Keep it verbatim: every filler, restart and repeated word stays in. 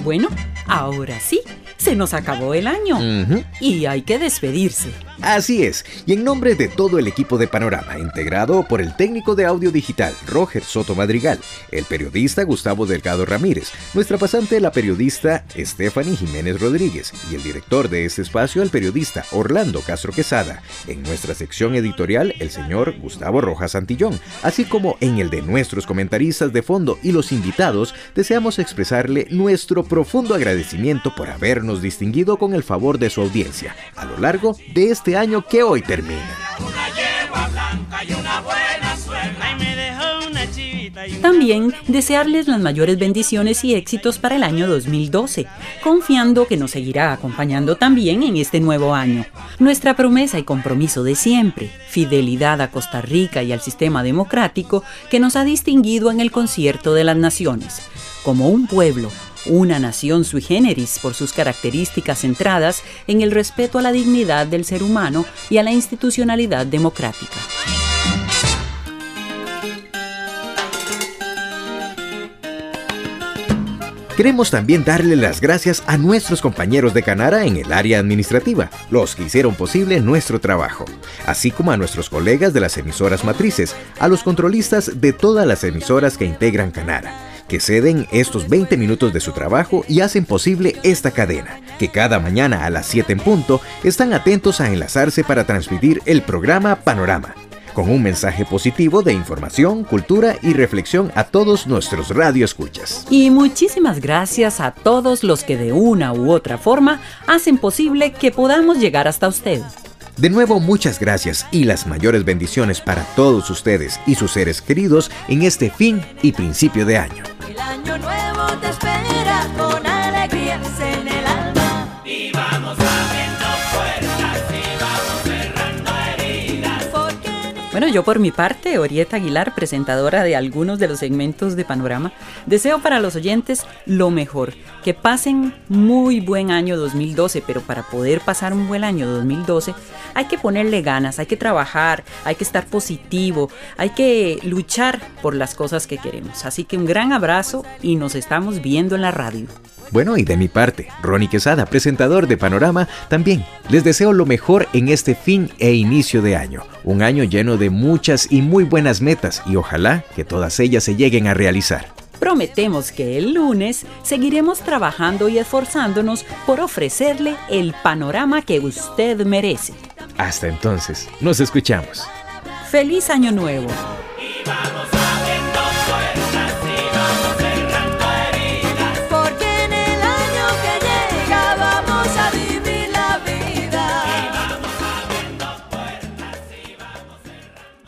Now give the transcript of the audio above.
Bueno, ahora sí, se nos acabó el año. Uh-huh. Y hay que despedirse. Así es, y en nombre de todo el equipo de Panorama, integrado por el técnico de audio digital Roger Soto Madrigal, el periodista Gustavo Delgado Ramírez, nuestra pasante la periodista Stephanie Jiménez Rodríguez y el director de este espacio, el periodista Orlando Castro Quesada, en nuestra sección editorial el señor Gustavo Rojas Santillón, así como en el de nuestros comentaristas de fondo y los invitados, deseamos expresarle nuestro profundo agradecimiento por habernos distinguido con el favor de su audiencia a lo largo de este año que hoy termina. También desearles las mayores bendiciones y éxitos para el año dos mil doce, confiando que nos seguirá acompañando también en este nuevo año. Nuestra promesa y compromiso de siempre, fidelidad a Costa Rica y al sistema democrático que nos ha distinguido en el Concierto de las Naciones. Como un pueblo, una nación sui generis por sus características centradas en el respeto a la dignidad del ser humano y a la institucionalidad democrática. Queremos también darle las gracias a nuestros compañeros de Canara en el área administrativa, los que hicieron posible nuestro trabajo, así como a nuestros colegas de las emisoras matrices, a los controlistas de todas las emisoras que integran Canara, que ceden estos veinte minutos de su trabajo y hacen posible esta cadena, que cada mañana a las siete en punto están atentos a enlazarse para transmitir el programa Panorama, con un mensaje positivo de información, cultura y reflexión a todos nuestros radioescuchas. Y muchísimas gracias a todos los que de una u otra forma hacen posible que podamos llegar hasta usted. De nuevo, muchas gracias y las mayores bendiciones para todos ustedes y sus seres queridos en este fin y principio de año. El año nuevo te espera con alegrías en el alma. Y vamos abriendo puertas y vamos cerrando heridas. Bueno, yo por mi parte, Orieta Aguilar, presentadora de algunos de los segmentos de Panorama, deseo para los oyentes lo mejor, que pasen muy buen año dos mil doce, pero para poder pasar un buen año dos mil doce hay que ponerle ganas, hay que trabajar, hay que estar positivo, hay que luchar por las cosas que queremos. Así que un gran abrazo y nos estamos viendo en la radio. Bueno, y de mi parte, Ronnie Quesada, presentador de Panorama, también les deseo lo mejor en este fin e inicio de año. Un año lleno de muchas y muy buenas metas y ojalá que todas ellas se lleguen a realizar. Prometemos que el lunes seguiremos trabajando y esforzándonos por ofrecerle el panorama que usted merece. Hasta entonces, nos escuchamos. ¡Feliz Año Nuevo! Y vamos